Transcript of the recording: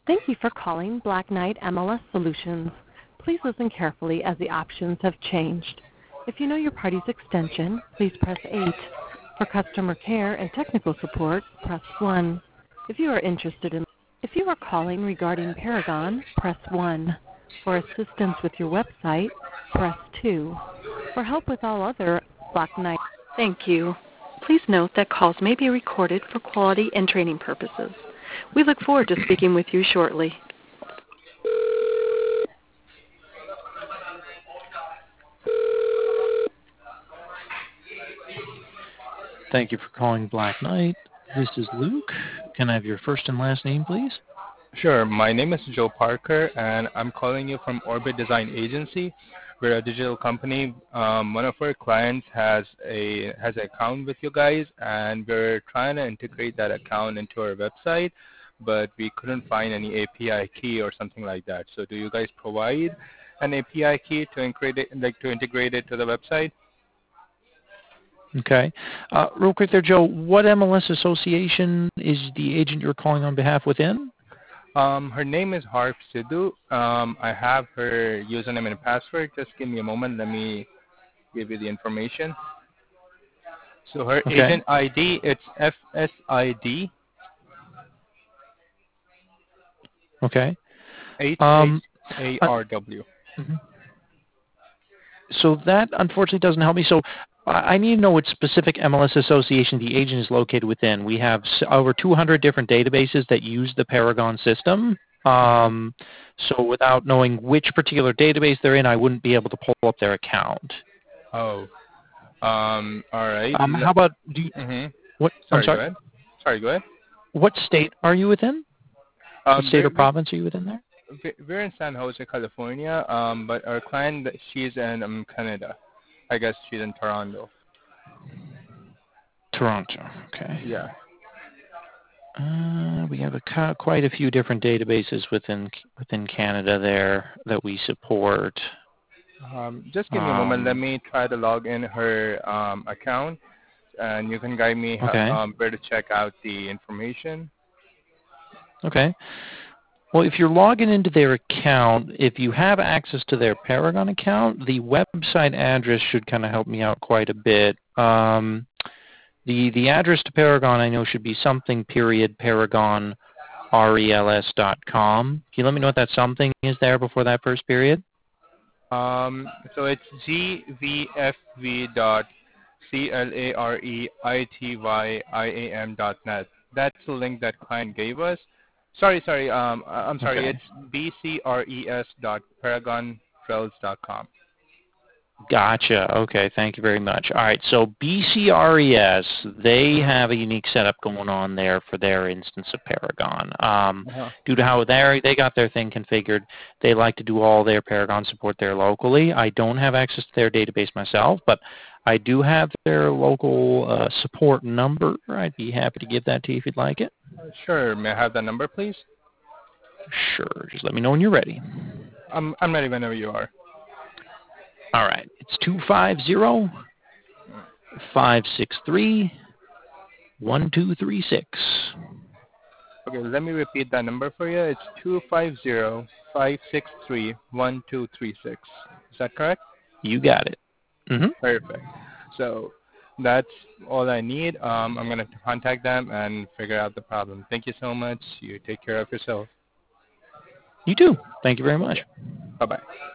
Thank you for calling Black Knight MLS Solutions. Please listen carefully as the options have changed. If you know your party's extension, please press 8. For customer care and technical support, press 1. If you are calling regarding Paragon, press 1. For assistance with your website, press 2. For help with all other Black Knight. Thank you. Please note that calls may be recorded for quality and training purposes. We look forward to speaking with you shortly. Thank you for calling Black Knight. This is Luke. Can I have your first and last name, please? Sure. My name is Joe Parker, and I'm calling you from Orbit Design Agency. We're a digital company. One of our clients has an account with you guys, and we're trying to integrate that account into our website, but we couldn't find any API key or something like that. So, do you guys provide an API key to integrate it to the website? Okay. Real quick there, Joe, what MLS association is the agent you're calling on behalf within? Her name is Harp Sidhu. I have her username and password. Just give me a moment. Let me give you the information. So her agent ID, it's FSID. Okay. 8ARW. So that unfortunately doesn't help me. So I need to know which specific MLS association the agent is located within. We have over 200 different databases that use the Paragon system. So without knowing which particular database they're in, I wouldn't be able to pull up their account. Oh. All right. How about what? Sorry, I'm sorry. go ahead. Sorry, go ahead. What state are you within? What state or province are you within there? We're in San Jose, California, but our client, she's in Canada. I guess she's in Toronto. Toronto, okay. Yeah. We have quite a few different databases within Canada there that we support. Just give me a moment. Let me try to log in her account, and you can guide me where to check out the information. Okay. Well, if you're logging into their account, if you have access to their Paragon account, the website address should kind of help me out quite a bit. The address to Paragon I know should be paragonrels.com. Can you let me know what that something is there before that first period? So it's gvfv.clareityiam.net. That's the link that client gave us. Sorry. I'm sorry. Okay. It's bcres.paragonrels.com. Gotcha. Okay, thank you very much. All right, so BCRES, they have a unique setup going on there for their instance of Paragon. Due to how they got their thing configured, they like to do all their Paragon support there locally. I don't have access to their database myself, but I do have their local support number. I'd be happy to give that to you if you'd like it. Sure. May I have that number, please? Sure. Just let me know when you're ready. I'm ready whenever you are. All right. It's 250-563-1236. Okay, let me repeat that number for you. It's 250-563-1236. Is that correct? You got it. Perfect. So that's all I need. I'm going to contact them and figure out the problem. Thank you so much. You take care of yourself. You too. Thank you very much. Bye-bye.